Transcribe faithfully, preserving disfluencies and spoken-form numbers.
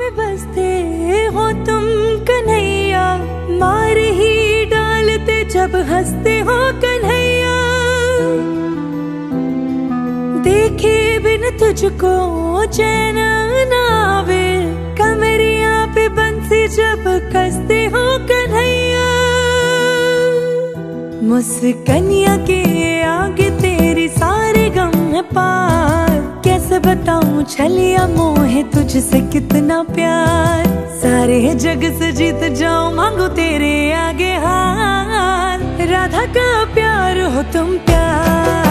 में बसते हो तुम कन्हैया, मार ही डालते जब हंसते हो कन्हैया। देखे बिन तुझको चैन ना आवे, कमरिया पे बंसी जब कसते हो कन्हैया। मुस्कनिया के आगे तेरी सारे गम है पार, कैसे बताऊं छलिया मोहे तुझसे कितना प्यार। सारे जग से जीत जाऊं मांगो तेरे आगे हार, राधा का प्यार हो तुम प्यार।